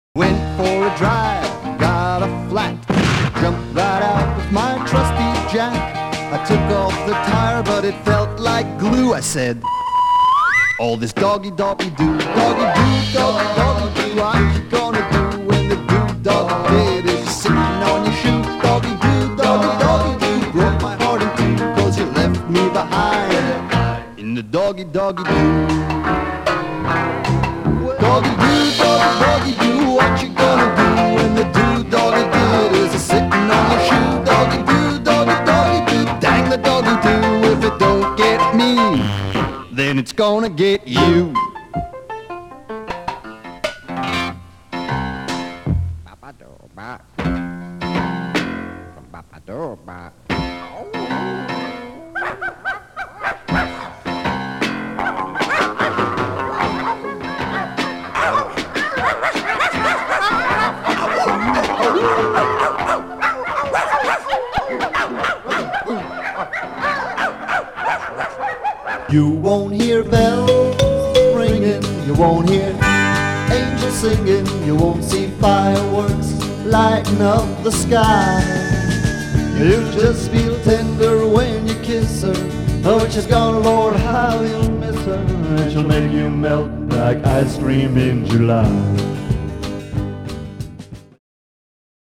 Went for a drive, got a flat, jumped right out with my trusty jack. I took off the tire, but it felt like glue. I said, all this doggy doggy do, doggy do, doggy doggy do. What you gonna do when the do doggy did is sitting on your shoe? Doggy do, doggy doggy do. Broke my heart in two, 'cause you left me behind in the doggy doggy do. Doggy do, doggy doggy do. What you gonna do when the do doggy did is sitting on your shoe? Doggy do, doggy doggy do. Dang the doggy do. If it don't get me, then it's gonna get you. You won't hear bells ringing, you won't hear angels singing, you won't see fireworks lighting up the sky. You just feel tender when you kiss her. Oh, when she's gone, Lord, how you'll miss her. And she'll make you melt like ice cream in July.